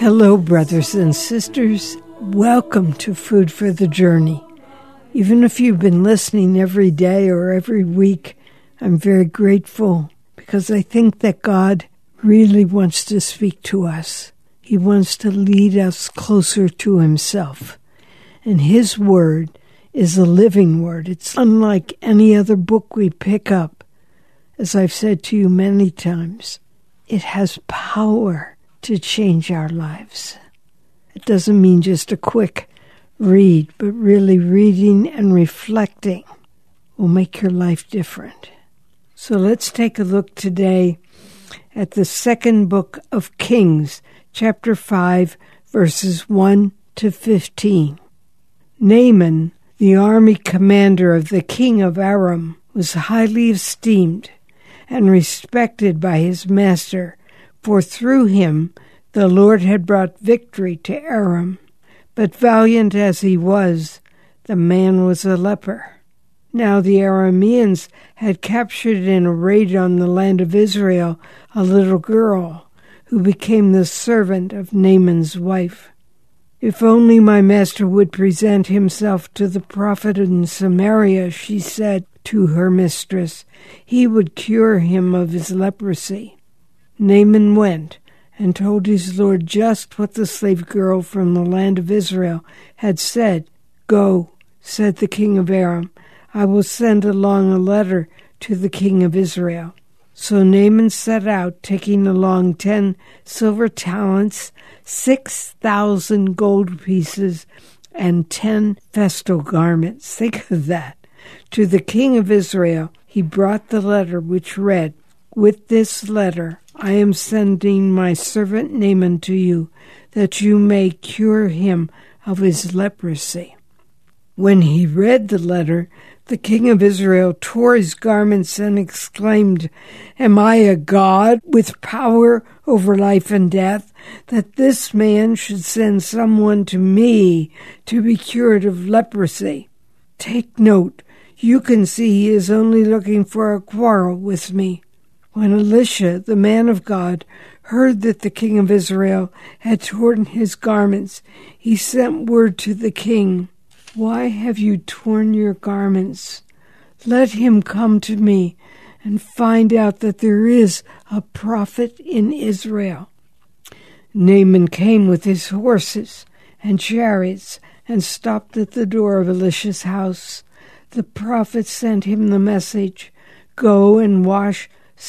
Hello, brothers and sisters. Welcome to Food for the Journey. Even if you've been listening every day or every week, I'm very grateful because I think that God really wants to speak to us. He wants to lead us closer to himself. And his word is a living word. It's unlike any other book we pick up. As I've said to you many times, it has power to change our lives. It doesn't mean just a quick read, but really reading and reflecting will make your life different. So let's take a look today at the second book of Kings, chapter 5, verses 1 to 15. Naaman, the army commander of the king of Aram, was highly esteemed and respected by his master, for through him the Lord had brought victory to Aram. But valiant as he was, the man was a leper. Now the Arameans had captured in a raid on the land of Israel a little girl who became the servant of Naaman's wife. "If only my master would present himself to the prophet in Samaria," she said to her mistress, "he would cure him of his leprosy." Naaman went and told his lord just what the slave girl from the land of Israel had said. "Go," said the king of Aram, "I will send along a letter to the king of Israel." So Naaman set out, taking along 10 silver talents, 6,000 gold pieces, and 10 festal garments. Think of that. To the king of Israel he brought the letter, which read, "With this letter I am sending my servant Naaman to you, that you may cure him of his leprosy." When he read the letter, the king of Israel tore his garments and exclaimed, "Am I a god with power over life and death, that this man should send someone to me to be cured of leprosy? Take note, you can see he is only looking for a quarrel with me." When Elisha, the man of God, heard that the king of Israel had torn his garments, he sent word to the king, "Why have you torn your garments? Let him come to me and find out that there is a prophet in Israel." Naaman came with his horses and chariots and stopped at the door of Elisha's house. The prophet sent him the message, "Go and wash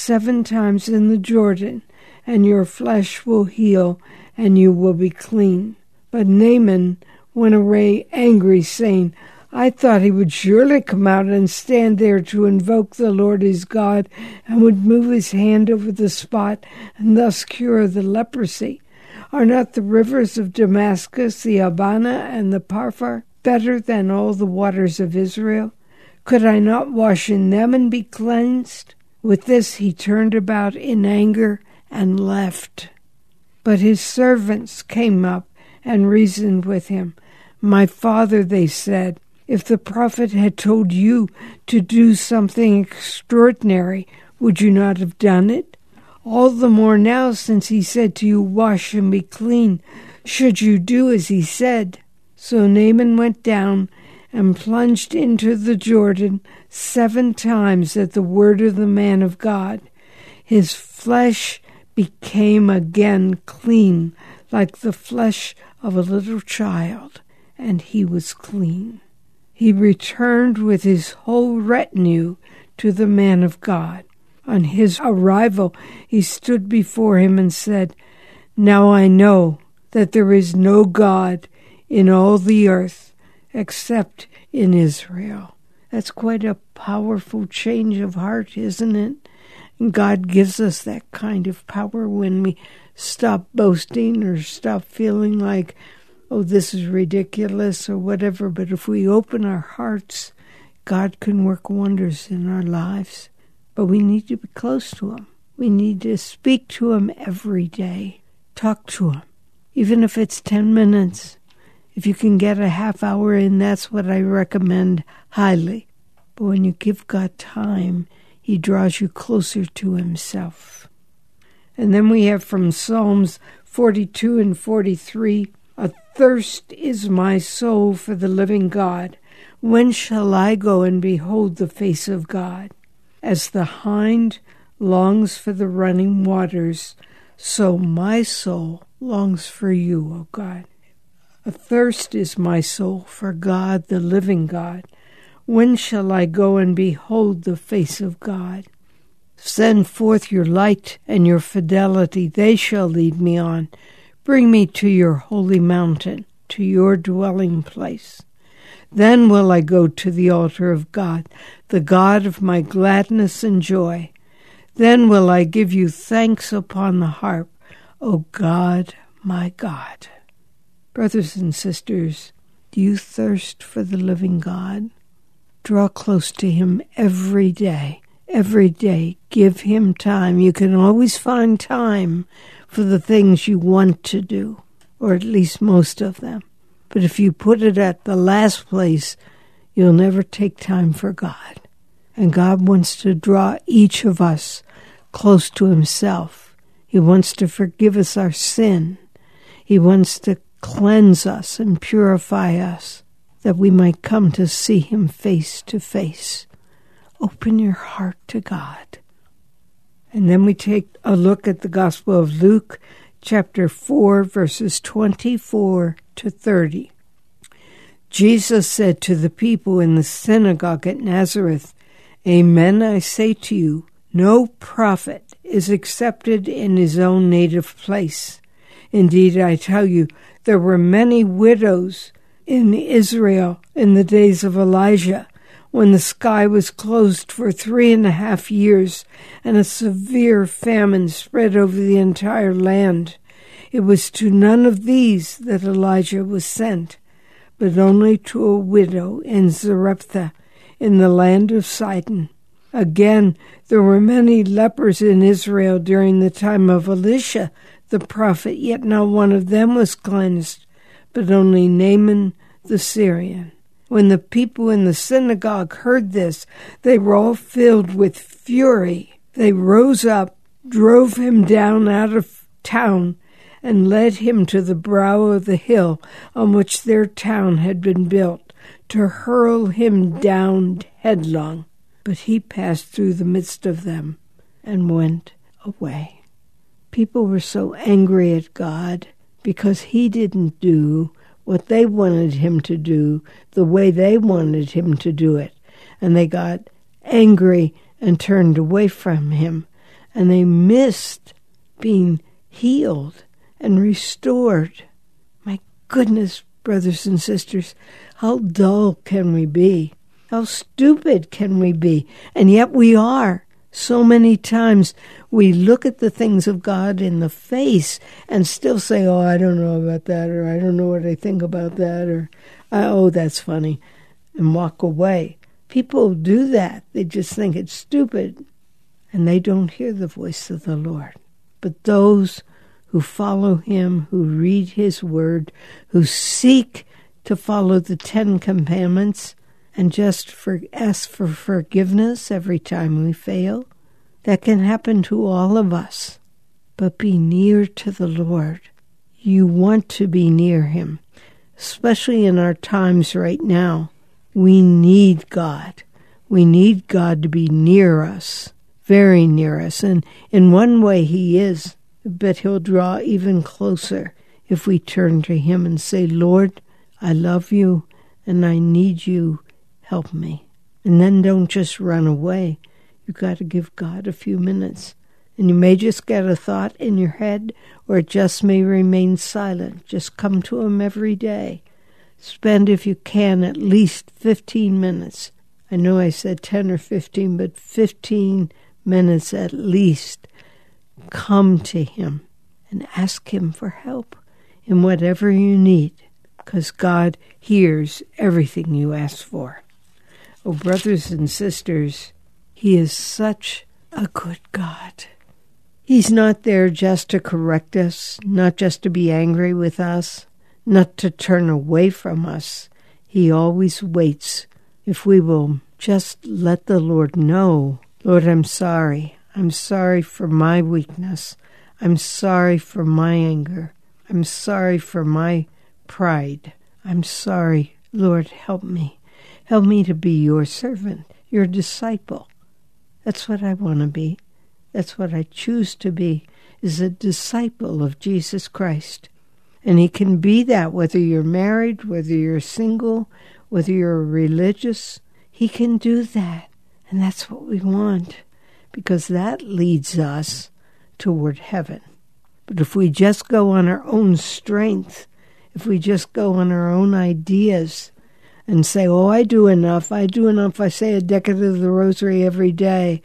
7 times in the Jordan, and your flesh will heal, and you will be clean." But Naaman went away angry, saying, "I thought he would surely come out and stand there to invoke the Lord his God, and would move his hand over the spot and thus cure the leprosy. Are not the rivers of Damascus, the Abana, and the Parfar better than all the waters of Israel? Could I not wash in them and be cleansed?" With this he turned about in anger and left. But his servants came up and reasoned with him. "My father," they said, "if the prophet had told you to do something extraordinary, would you not have done it? All the more now, since he said to you, 'Wash and be clean,' should you do as he said." So Naaman went down and plunged into the Jordan 7 times at the word of the man of God. His flesh became again clean, like the flesh of a little child, and he was clean. He returned with his whole retinue to the man of God. On his arrival, he stood before him and said, "Now I know that there is no God in all the earth except in Israel." That's quite a powerful change of heart, isn't it? And God gives us that kind of power when we stop boasting or stop feeling like, "Oh, this is ridiculous," or whatever. But if we open our hearts, God can work wonders in our lives. But we need to be close to him. We need to speak to him every day. Talk to him, even if it's 10 minutes. If you can get a half hour in, that's what I recommend highly. But when you give God time, he draws you closer to himself. And then we have from Psalms 42 and 43, "Athirst is my soul for the living God. When shall I go and behold the face of God? As the hind longs for the running waters, so my soul longs for you, O God. Athirst is my soul for God, the living God. When shall I go and behold the face of God? Send forth your light and your fidelity, they shall lead me on. Bring me to your holy mountain, to your dwelling place. Then will I go to the altar of God, the God of my gladness and joy. Then will I give you thanks upon the harp, O God, my God." Brothers and sisters, do you thirst for the living God? Draw close to him every day. Every day, give him time. You can always find time for the things you want to do, or at least most of them. But if you put it at the last place, you'll never take time for God. And God wants to draw each of us close to himself. He wants to forgive us our sin. He wants to cleanse us and purify us, that we might come to see him face to face. Open your heart to God. And then we take a look at the Gospel of Luke, chapter 4, verses 24 to 30. Jesus said to the people in the synagogue at Nazareth, "Amen, I say to you, no prophet is accepted in his own native place. Indeed, I tell you, there were many widows in Israel in the days of Elijah, when the sky was closed for 3.5 years, and a severe famine spread over the entire land. It was to none of these that Elijah was sent, but only to a widow in Zarephath in the land of Sidon. Again, there were many lepers in Israel during the time of Elisha the prophet, yet not one of them was cleansed, but only Naaman the Syrian. When the people in the synagogue heard this, they were all filled with fury. They rose up, drove him down out of town, and led him to the brow of the hill on which their town had been built, to hurl him down headlong. But he passed through the midst of them and went away. People were so angry at God because he didn't do what they wanted him to do the way they wanted him to do it. And they got angry and turned away from him. And they missed being healed and restored. My goodness, brothers and sisters, how dull can we be? How stupid can we be? And yet we are. So many times we look at the things of God in the face and still say, "Oh, I don't know about that," or "I don't know what I think about that," or "Oh, that's funny," and walk away. People do that. They just think it's stupid, and they don't hear the voice of the Lord. But those who follow him, who read his word, who seek to follow the 10 Commandments, and just ask for forgiveness every time we fail. That can happen to all of us. But be near to the Lord. You want to be near him, especially in our times right now. We need God. We need God to be near us, very near us. And in one way he is, but he'll draw even closer if we turn to him and say, "Lord, I love you and I need you. Help me." And then don't just run away. You've got to give God a few minutes. And you may just get a thought in your head, or it just may remain silent. Just come to him every day. Spend, if you can, at least 15 minutes. I know I said 10 or 15, but 15 minutes at least. Come to him and ask him for help in whatever you need, because God hears everything you ask for. Oh, brothers and sisters, he is such a good God. He's not there just to correct us, not just to be angry with us, not to turn away from us. He always waits if we will just let the Lord know, "Lord, I'm sorry. I'm sorry for my weakness. I'm sorry for my anger. I'm sorry for my pride. I'm sorry. Lord, help me. Help me to be your servant, your disciple. That's what I want to be. That's what I choose to be, is a disciple of Jesus Christ. And he can be that whether you're married, whether you're single, whether you're religious. He can do that. And that's what we want, because that leads us toward heaven. But if we just go on our own strength, if we just go on our own ideas and say, oh, I do enough, I say a decade of the rosary every day.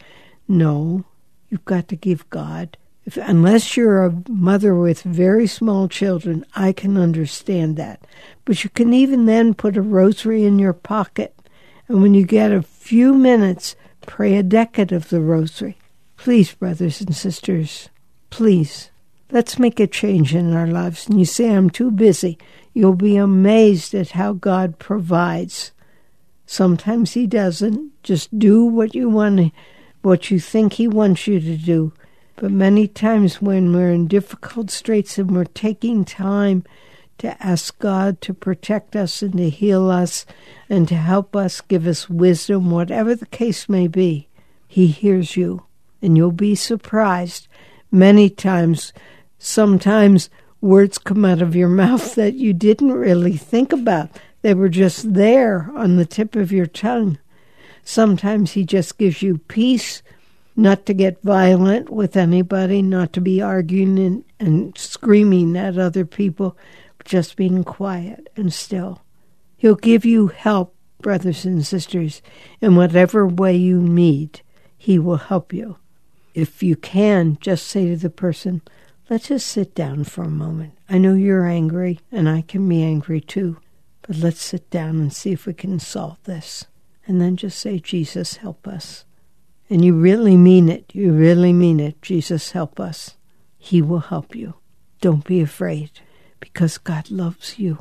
No, you've got to give God. Unless you're a mother with very small children, I can understand that. But you can even then put a rosary in your pocket, and when you get a few minutes, pray a decade of the rosary. Please, brothers and sisters, please, let's make a change in our lives. And you say, I'm too busy. You'll be amazed at how God provides. Sometimes he doesn't. Just do what you want, what you think he wants you to do. But many times when we're in difficult straits and we're taking time to ask God to protect us and to heal us and to help us, give us wisdom, whatever the case may be, he hears you. And you'll be surprised many times. Sometimes words come out of your mouth that you didn't really think about. They were just there on the tip of your tongue. Sometimes he just gives you peace, not to get violent with anybody, not to be arguing and screaming at other people, but just being quiet and still. He'll give you help, brothers and sisters, in whatever way you need. He will help you. If you can, just say to the person, let's just sit down for a moment. I know you're angry, and I can be angry too, but let's sit down and see if we can solve this. And then just say, Jesus, help us. And you really mean it. You really mean it. Jesus, help us. He will help you. Don't be afraid, because God loves you,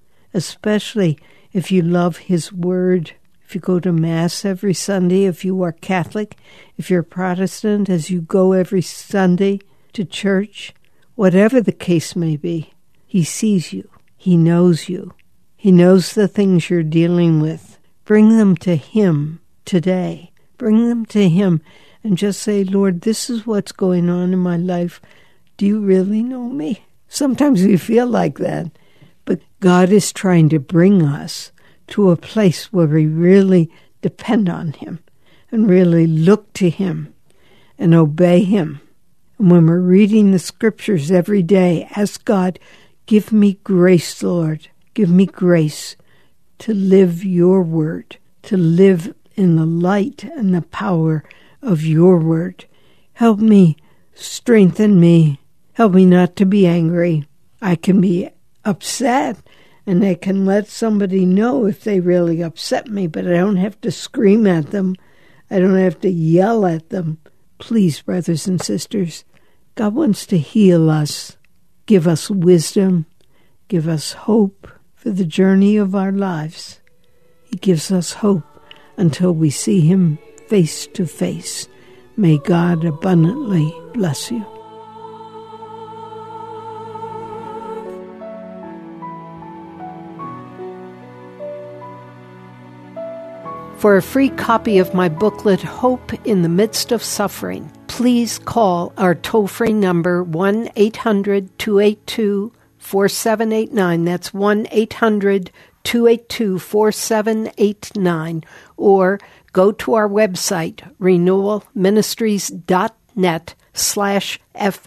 especially if you love his word. If you go to Mass every Sunday, if you are Catholic, if you're Protestant, as you go every Sunday to church, whatever the case may be, he sees you. He knows you. He knows the things you're dealing with. Bring them to him today. Bring them to him and just say, Lord, this is what's going on in my life. Do you really know me? Sometimes we feel like that, but God is trying to bring us to a place where we really depend on him and really look to him and obey him. And when we're reading the scriptures every day, ask God, give me grace, Lord. Give me grace to live your word, to live in the light and the power of your word. Help me, strengthen me. Help me not to be angry. I can be upset, and I can let somebody know if they really upset me, but I don't have to scream at them. I don't have to yell at them. Please, brothers and sisters, God wants to heal us, give us wisdom, give us hope for the journey of our lives. He gives us hope until we see him face to face. May God abundantly bless you. For a free copy of my booklet, Hope in the Midst of Suffering, please call our toll-free number 1-800-282-4789. That's 1-800-282-4789. Or go to our website,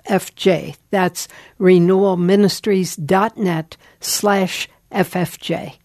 renewalministries.net/FFJ. That's renewalministries.net/FFJ.